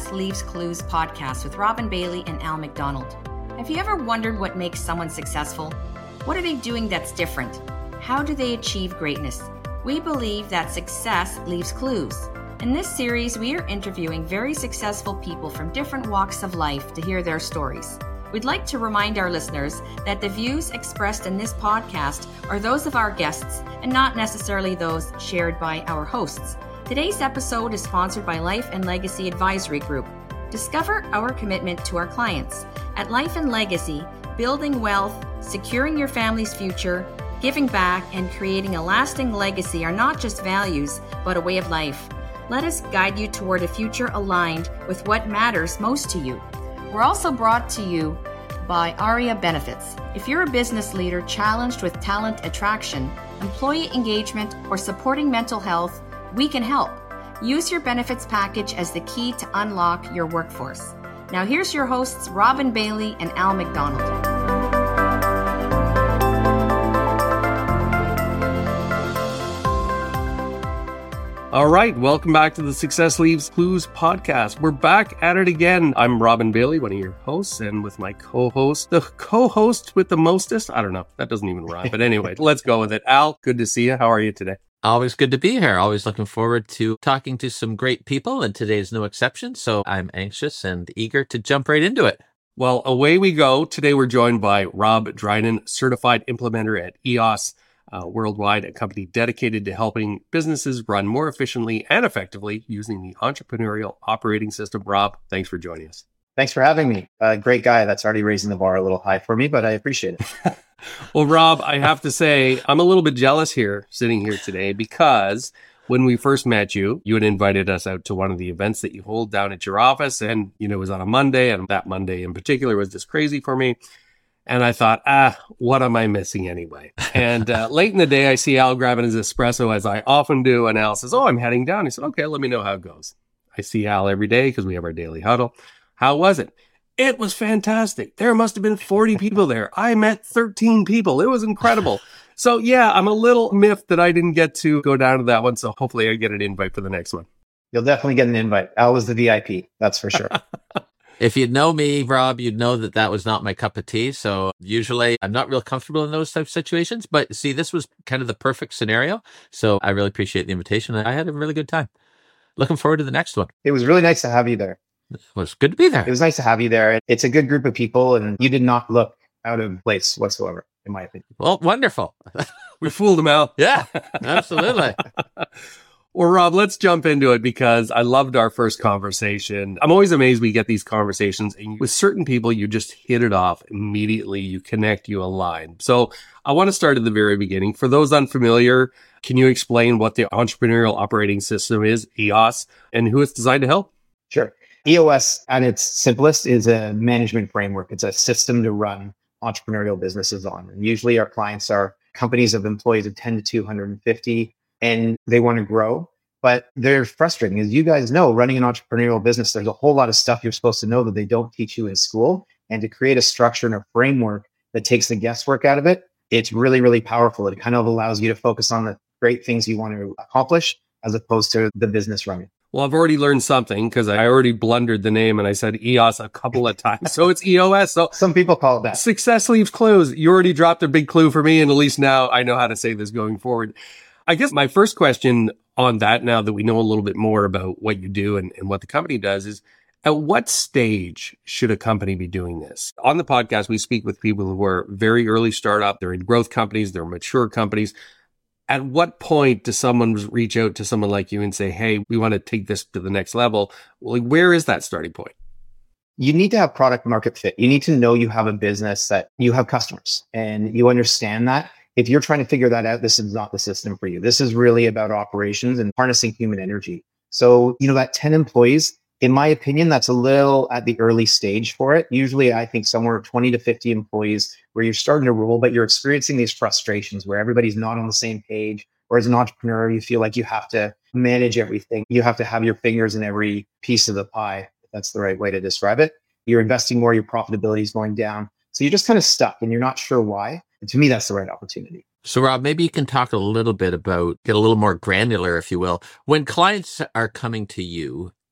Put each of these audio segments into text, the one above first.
Success Leaves Clues podcast with Robin Bailey and Al McDonald. Have you ever wondered what makes someone successful? What are they doing that's different? How do they achieve greatness? We believe that success leaves clues. In this series, we are interviewing very successful people from different walks of life to hear their stories. We'd like to remind our listeners that the views expressed in this podcast are those of our guests and not necessarily those shared by our hosts. Today's episode is sponsored by Life and Legacy Advisory Group. Discover our commitment to our clients. At Life and Legacy, building wealth, securing your family's future, giving back, and creating a lasting legacy are not just values, but a way of life. Let us guide you toward a future aligned with what matters most to you. We're also brought to you by ARIA Benefits. If you're a business leader challenged with talent attraction, employee engagement, or supporting mental health, we can help. Use your benefits package as the key to unlock your workforce. Now here's your hosts, Robin Bailey and Al McDonald. All right, welcome back to the Success Leaves Clues podcast. We're back at it again. I'm Robin Bailey, one of your hosts, and with my co-host, the co-host with the mostest. I don't know, that doesn't even rhyme. But anyway, let's go with it. Al, good to see you. How are you today? Always good to be here. Always looking forward to talking to some great people, and today is no exception. So I'm anxious and eager to jump right into it. Well, away we go. Today we're joined by Rob Dryden, certified implementer at EOS Worldwide, a company dedicated to helping businesses run more efficiently and effectively using the entrepreneurial operating system. Rob, thanks for joining us. Thanks for having me. Great guy. That's already raising the bar a little high for me, but I appreciate it. Well, Rob, I have to say, I'm a little bit jealous here, sitting here today, because when we first met you, you had invited us out to one of the events that you hold down at your office. And, it was on a Monday. And that Monday in particular was just crazy for me. And I thought, what am I missing anyway? And late in the day, I see Al grabbing his espresso, as I often do. And Al says, I'm heading down. He said, okay, let me know how it goes. I see Al every day because we have our daily huddle. How was it? It was fantastic. There must have been 40 people there. I met 13 people. It was incredible. So yeah, I'm a little miffed that I didn't get to go down to that one. So hopefully I get an invite for the next one. You'll definitely get an invite. Al was the VIP. That's for sure. If you'd know me, Rob, you'd know that that was not my cup of tea. So usually I'm not real comfortable in those types of situations. But see, this was kind of the perfect scenario. So I really appreciate the invitation. I had a really good time. Looking forward to the next one. It was really nice to have you there. It was good to be there. It was nice to have you there. It's a good group of people, and you did not look out of place whatsoever, in my opinion. Well, wonderful. We fooled him out. Yeah, absolutely. Well, Rob, let's jump into it because I loved our first conversation. I'm always amazed we get these conversations, and with certain people, you just hit it off immediately. You connect, you align. So I want to start at the very beginning. For those unfamiliar, can you explain what the Entrepreneurial Operating System is, EOS, and who it's designed to help? Sure. EOS, at its simplest, is a management framework. It's a system to run entrepreneurial businesses on. And usually our clients are companies of employees of 10 to 250, and they want to grow, but they're frustrating. As you guys know, running an entrepreneurial business, there's a whole lot of stuff you're supposed to know that they don't teach you in school. And to create a structure and a framework that takes the guesswork out of it, it's really, really powerful. It kind of allows you to focus on the great things you want to accomplish as opposed to the business running. Well, I've already learned something because I already blundered the name and I said EOS a couple of times. So it's EOS. So some people call it that. Success leaves clues. You already dropped a big clue for me. And at least now I know how to say this going forward. I guess my first question on that, now that we know a little bit more about what you do and what the company does, is at what stage should a company be doing this? On the podcast, we speak with people who are very early startup. They're in growth companies. They're mature companies. At what point does someone reach out to someone like you and say, hey, we want to take this to the next level? Well, where is that starting point? You need to have product market fit. You need to know you have a business, that you have customers, and you understand that. If you're trying to figure that out, this is not the system for you. This is really about operations and harnessing human energy. So, that 10 employees, in my opinion, that's a little at the early stage for it. Usually, I think somewhere 20 to 50 employees where you're starting to roll, but you're experiencing these frustrations where everybody's not on the same page. Or as an entrepreneur, you feel like you have to manage everything. You have to have your fingers in every piece of the pie, if that's the right way to describe it. You're investing more, your profitability is going down. So you're just kind of stuck and you're not sure why. And to me, that's the right opportunity. So Rob, maybe you can talk a little bit about, get a little more granular, if you will. When clients are coming to you,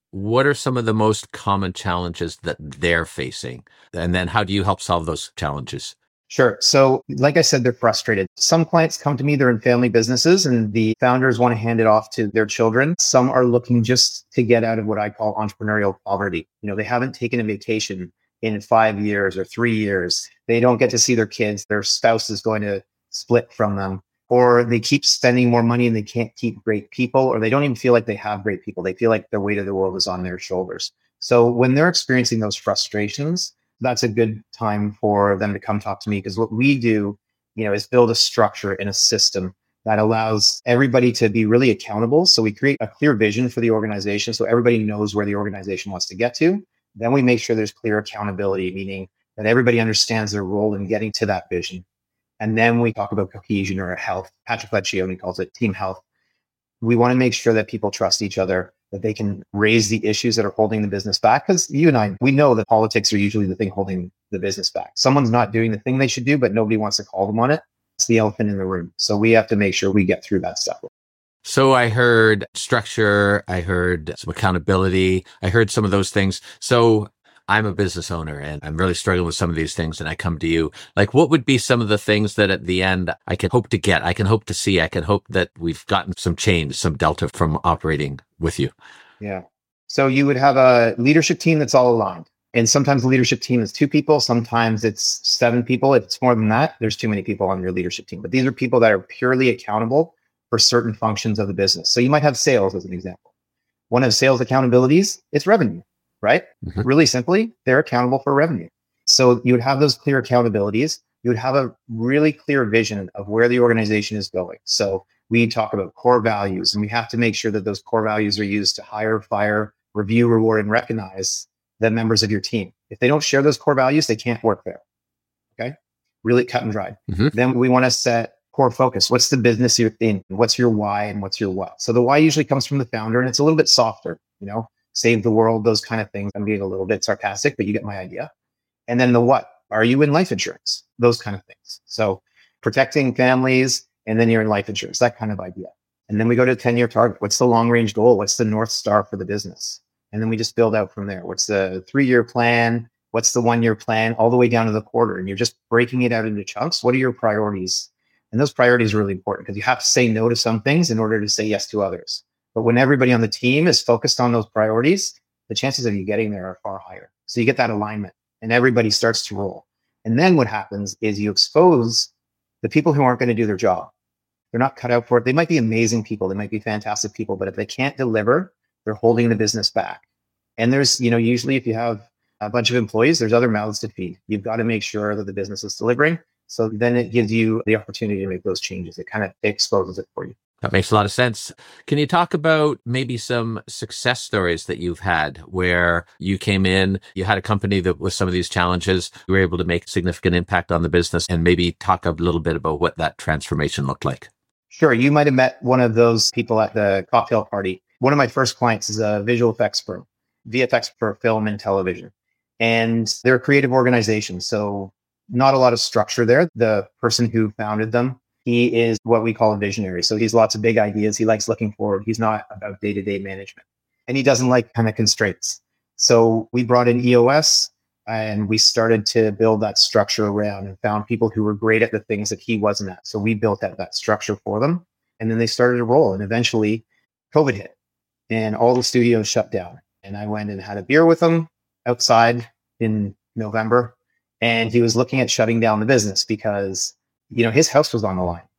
what are some of the most common challenges that they're facing? And then how do you help solve those challenges? Sure. So, like I said, they're frustrated. Some clients come to me, they're in family businesses and the founders want to hand it off to their children. Some are looking just to get out of what I call entrepreneurial poverty. They haven't taken a vacation in 5 years or 3 years. They don't get to see their kids. Their spouse is going to split from them, or they keep spending more money and they can't keep great people, or they don't even feel like they have great people. They feel like the weight of the world is on their shoulders. So when they're experiencing those frustrations, that's a good time for them to come talk to me, because what we do, is build a structure and a system that allows everybody to be really accountable. So we create a clear vision for the organization so everybody knows where the organization wants to get to. Then we make sure there's clear accountability, meaning that everybody understands their role in getting to that vision. And then we talk about cohesion or health. Patrick Lencioni calls it team health. We want to make sure that people trust each other, that they can raise the issues that are holding the business back. Because you and I, we know that politics are usually the thing holding the business back. Someone's not doing the thing they should do, but nobody wants to call them on it. It's the elephant in the room. So we have to make sure we get through that stuff. So I heard structure, I heard some accountability, I heard some of those things. So I'm a business owner and I'm really struggling with some of these things. And I come to you, like, what would be some of the things that at the end I can hope to get, I can hope to see, I can hope that we've gotten some change, some delta from operating with you? Yeah. So you would have a leadership team that's all aligned. And sometimes the leadership team is 2 people. Sometimes it's 7 people. If it's more than that, there's too many people on your leadership team. But these are people that are purely accountable for certain functions of the business. So you might have sales as an example. One of sales accountabilities, it's revenue, right? Mm-hmm. Really simply, they're accountable for revenue. So you would have those clear accountabilities. You would have a really clear vision of where the organization is going. So we talk about core values, and we have to make sure that those core values are used to hire, fire, review, reward, and recognize the members of your team. If they don't share those core values, they can't work there. Okay? Really cut and dried. Mm-hmm. Then we want to set core focus. What's the business you're in? What's your why and what's your what? So the why usually comes from the founder, and it's a little bit softer, save the world, those kind of things. I'm being a little bit sarcastic, but you get my idea. And then the what? Are you in life insurance? Those kind of things. So protecting families, and then you're in life insurance, that kind of idea. And then we go to 10-year target. What's the long range goal? What's the North Star for the business? And then we just build out from there. What's the 3-year plan? What's the 1-year plan? All the way down to the quarter. And you're just breaking it out into chunks. What are your priorities? And those priorities are really important because you have to say no to some things in order to say yes to others. But when everybody on the team is focused on those priorities, the chances of you getting there are far higher. So you get that alignment and everybody starts to roll. And then what happens is you expose the people who aren't going to do their job. They're not cut out for it. They might be amazing people. They might be fantastic people, but if they can't deliver, they're holding the business back. And there's, usually if you have a bunch of employees, there's other mouths to feed. You've got to make sure that the business is delivering. So then it gives you the opportunity to make those changes. It kind of exposes it for you. That makes a lot of sense. Can you talk about maybe some success stories that you've had where you came in, you had a company that with some of these challenges, you were able to make significant impact on the business, and maybe talk a little bit about what that transformation looked like? Sure. You might have met one of those people at the cocktail party. One of my first clients is a visual effects firm, VFX for film and television. And they're a creative organization. So not a lot of structure there. The person who founded them, he is what we call a visionary. So he's lots of big ideas. He likes looking forward. He's not about day-to-day management. And he doesn't like kind of constraints. So we brought in EOS and we started to build that structure around and found people who were great at the things that he wasn't at. So we built out that structure for them. And then they started to roll. And eventually COVID hit and all the studios shut down. And I went and had a beer with him outside in November. And he was looking at shutting down the business because, his house was on the line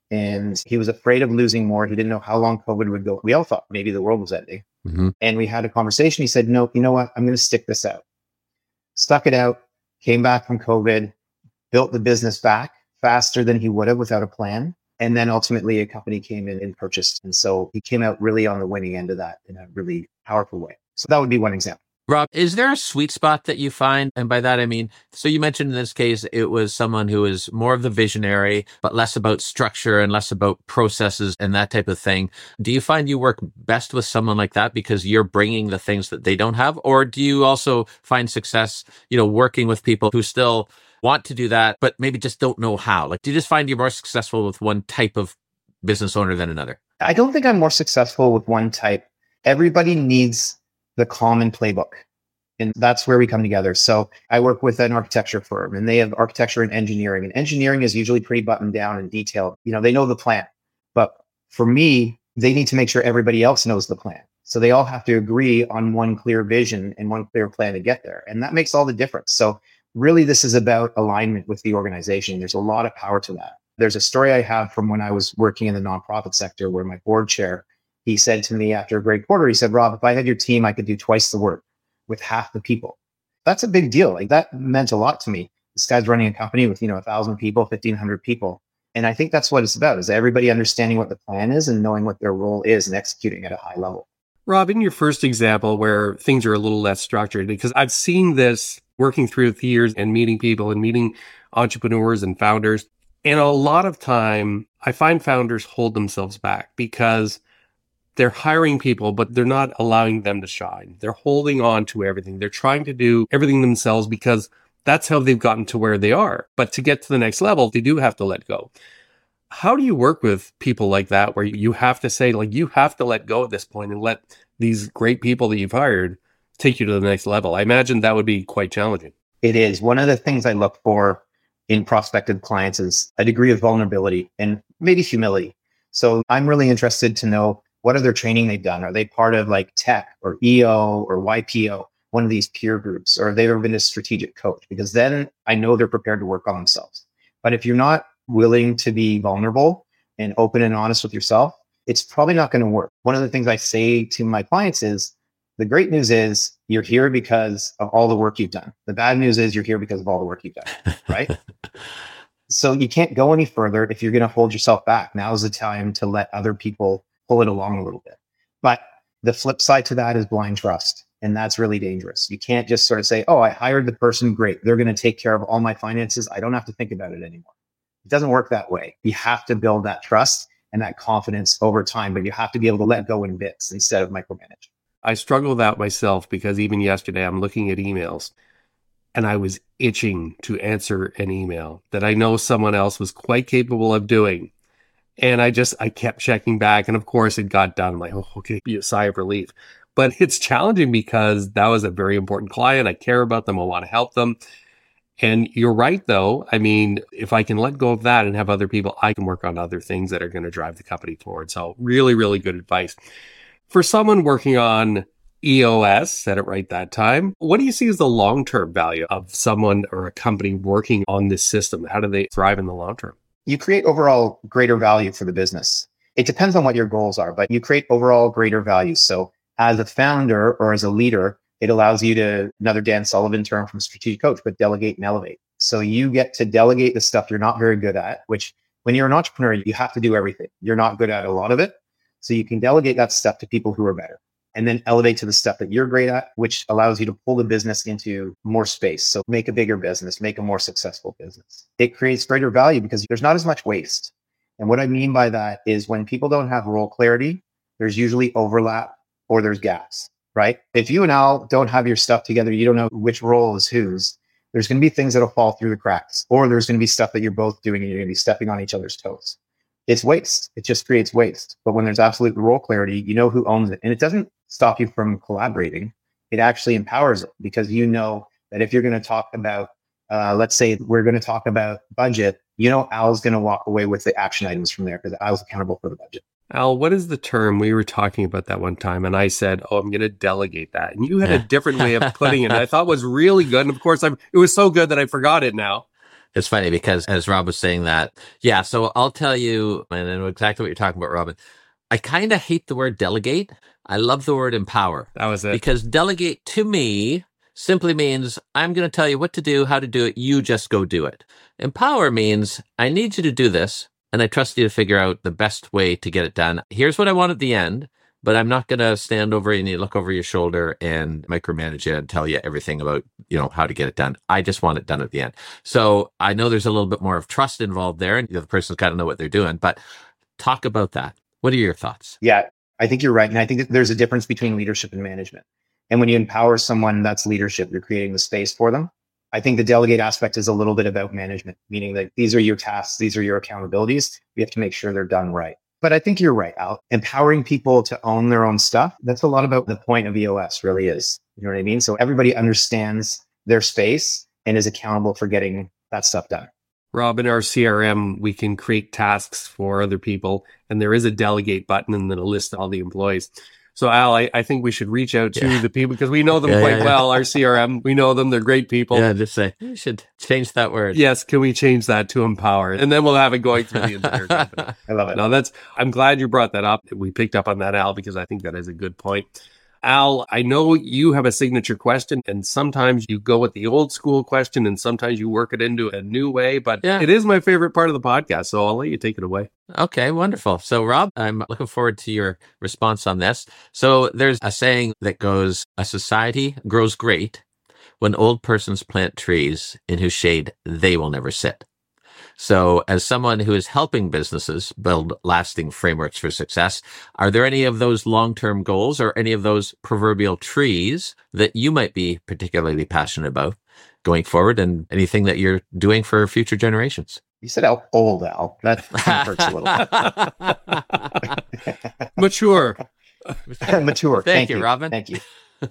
and he was afraid of losing more. He didn't know how long COVID would go. We all thought maybe the world was ending. Mm-hmm. And we had a conversation. He said, no, you know what? I'm going to stick this out. Stuck it out, came back from COVID, built the business back faster than he would have without a plan. And then ultimately a company came in and purchased. And so he came out really on the winning end of that in a really powerful way. So that would be one example. Rob, is there a sweet spot that you find? And by that, I mean, so you mentioned in this case, it was someone who is more of the visionary, but less about structure and less about processes and that type of thing. Do you find you work best with someone like that because you're bringing the things that they don't have? Or do you also find success, working with people who still want to do that, but maybe just don't know how? Like, do you just find you're more successful with one type of business owner than another? I don't think I'm more successful with one type. Everybody needs the common playbook. And that's where we come together. So I work with an architecture firm and they have architecture and engineering. And engineering is usually pretty buttoned down and detailed. They know the plan. But for me, they need to make sure everybody else knows the plan. So they all have to agree on one clear vision and one clear plan to get there. And that makes all the difference. So really, this is about alignment with the organization. There's a lot of power to that. There's a story I have from when I was working in the nonprofit sector where my board chair, he said to me after a great quarter, he said, Rob, if I had your team, I could do twice the work with half the people. That's a big deal. Like that meant a lot to me. This guy's running a company with, 1,000 people, 1,500 people. And I think that's what it's about, is everybody understanding what the plan is and knowing what their role is and executing at a high level. Rob, in your first example where things are a little less structured, because I've seen this working through the years and meeting people and meeting entrepreneurs and founders. And a lot of time, I find founders hold themselves back because they're hiring people, but they're not allowing them to shine. They're holding on to everything. They're trying to do everything themselves because that's how they've gotten to where they are. But to get to the next level, they do have to let go. How do you work with people like that, where you have to say, like, you have to let go at this point and let these great people that you've hired take you to the next level? I imagine that would be quite challenging. It is. One of the things I look for in prospective clients is a degree of vulnerability and maybe humility. So I'm really interested to know, what other training they've done? Are they part of like tech or EO or YPO, one of these peer groups, or have they ever been a strategic coach? Because then I know they're prepared to work on themselves. But if you're not willing to be vulnerable and open and honest with yourself, it's probably not going to work. One of the things I say to my clients is, the great news is you're here because of all the work you've done. The bad news is you're here because of all the work you've done, right? So you can't go any further if you're going to hold yourself back. Now's the time to let other people pull it along a little bit. But the flip side to that is blind trust. And that's really dangerous. You can't just sort of say, oh, I hired the person. Great. They're going to take care of all my finances. I don't have to think about it anymore. It doesn't work that way. You have to build that trust and that confidence over time, but you have to be able to let go in bits instead of micromanage. I struggle with that myself because even yesterday I'm looking at emails and I was itching to answer an email that I know someone else was quite capable of doing. And I kept checking back. And of course it got done. I'm like, oh, okay, be a sigh of relief. But it's challenging because that was a very important client. I care about them. I want to help them. And you're right, though. I mean, if I can let go of that and have other people, I can work on other things that are going to drive the company forward. So really, really good advice. For someone working on EOS, said it right that time, what do you see as the long-term value of someone or a company working on this system? How do they thrive in the long term? You create overall greater value for the business. It depends on what your goals are, but you create overall greater value. So as a founder or as a leader, it allows you to, another Dan Sullivan term from Strategic Coach, but delegate and elevate. So you get to delegate the stuff you're not very good at, which when you're an entrepreneur, you have to do everything. You're not good at a lot of it. So you can delegate that stuff to people who are better and then elevate to the stuff that you're great at, which allows you to pull the business into more space. So make a bigger business, make a more successful business. It creates greater value because there's not as much waste. And what I mean by that is when people don't have role clarity, there's usually overlap or there's gaps, right? If you and Al don't have your stuff together, you don't know which role is whose, there's going to be things that'll fall through the cracks, or there's going to be stuff that you're both doing and you're going to be stepping on each other's toes. It's waste. It just creates waste. But when there's absolute role clarity, you know who owns it. And it doesn't stop you from collaborating. It actually empowers it because you know that if you're going to talk about, let's say we're going to talk about budget, you know Al's going to walk away with the action items from there because Al's accountable for the budget. Al, what is the term? We were talking about that one time and I said, oh, I'm going to delegate that. And you had a different way of putting it. And I thought was really good. And of course, it was so good that I forgot it now. It's funny because as Rob was saying that, yeah, so I'll tell you, and I know exactly what you're talking about, Robin. I kind of hate the word delegate. I love the word empower. That was it. Because delegate to me simply means I'm going to tell you what to do, how to do it. You just go do it. Empower means I need you to do this and I trust you to figure out the best way to get it done. Here's what I want at the end, but I'm not going to stand over and look over your shoulder and micromanage you and tell you everything about, how to get it done. I just want it done at the end. So I know there's a little bit more of trust involved there and the other person's got to know what they're doing, but talk about that. What are your thoughts? Yeah, I think you're right. And I think that there's a difference between leadership and management. And when you empower someone, that's leadership. You're creating the space for them. I think the delegate aspect is a little bit about management, meaning that these are your tasks, these are your accountabilities. We have to make sure they're done right. But I think you're right, Al. Empowering people to own their own stuff. That's a lot about the point of EOS really is. You know what I mean? So everybody understands their space and is accountable for getting that stuff done. Rob, in our CRM, we can create tasks for other people, and there is a delegate button and then a list of all the employees. So Al, I think we should reach out to the people because we know them quite well. Our CRM, we know them. They're great people. Yeah, just say, you should change that word. Yes. Can we change that to empower? And then we'll have it going through the entire company. I love it. No, I'm glad you brought that up. We picked up on that, Al, because I think that is a good point. Al, I know you have a signature question, and sometimes you go with the old school question, and sometimes you work it into a new way, but it is my favorite part of the podcast, so I'll let you take it away. Okay, wonderful. So, Rob, I'm looking forward to your response on this. So there's a saying that goes, a society grows great when old persons plant trees in whose shade they will never sit. So as someone who is helping businesses build lasting frameworks for success, are there any of those long-term goals or any of those proverbial trees that you might be particularly passionate about going forward, and anything that you're doing for future generations? You said old, Al. That hurts a little. Mature. Mature. Thank you, Robin. Thank you.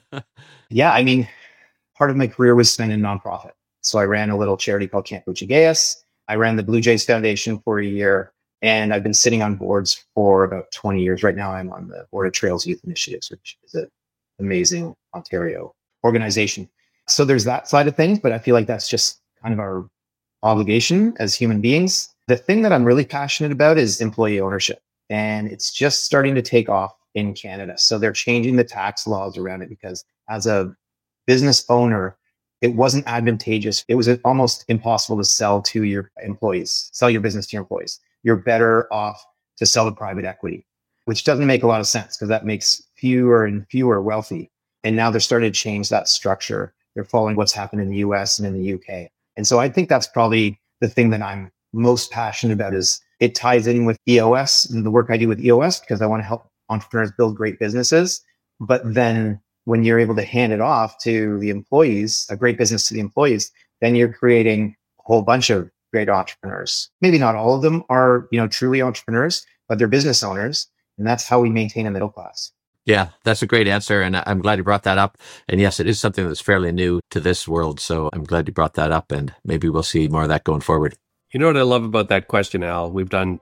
Yeah, I mean, part of my career was spent in nonprofit. So I ran a little charity called Camp Buccigeas. I ran the Blue Jays Foundation for a year, and I've been sitting on boards for about 20 years. Right now, I'm on the board of Trails Youth Initiatives, which is an amazing Ontario organization. So there's that side of things, but I feel like that's just kind of our obligation as human beings. The thing that I'm really passionate about is employee ownership, and it's just starting to take off in Canada. So they're changing the tax laws around it because as a business owner, it wasn't advantageous. It was almost impossible to sell to your employees, sell your business to your employees. You're better off to sell to private equity, which doesn't make a lot of sense because that makes fewer and fewer wealthy. And now they're starting to change that structure. They're following what's happened in the US and in the UK. And so I think that's probably the thing that I'm most passionate about is it ties in with EOS and the work I do with EOS because I want to help entrepreneurs build great businesses. But then when you're able to hand it off to the employees, a great business to the employees, then you're creating a whole bunch of great entrepreneurs. Maybe not all of them are, truly entrepreneurs, but they're business owners. And that's how we maintain a middle class. Yeah, that's a great answer. And I'm glad you brought that up. And yes, it is something that's fairly new to this world. So I'm glad you brought that up, and maybe we'll see more of that going forward. You know what I love about that question, Al? We've done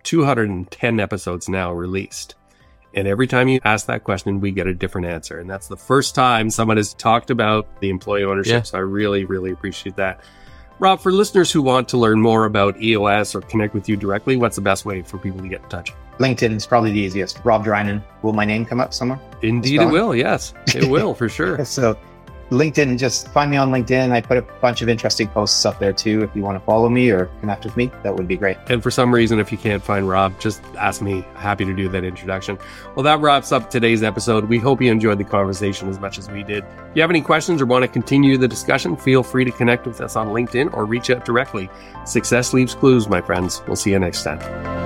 210 episodes now released. And every time you ask that question, we get a different answer. And that's the first time someone has talked about the employee ownership. Yeah. So I really, really appreciate that. Rob, for listeners who want to learn more about EOS or connect with you directly, what's the best way for people to get in touch? LinkedIn is probably the easiest. Rob Drinan. Will my name come up somewhere? Indeed, it will. Yes, it will for sure. So LinkedIn, just find me on LinkedIn. I put a bunch of interesting posts up there too. If you want to follow me or connect with me, that would be great. And for some reason, if you can't find Rob, just ask me. Happy to do that introduction. Well, that wraps up today's episode. We hope you enjoyed the conversation as much as we did. If you have any questions or want to continue the discussion, feel free to connect with us on LinkedIn or reach out directly. Success leaves clues, my friends. We'll see you next time.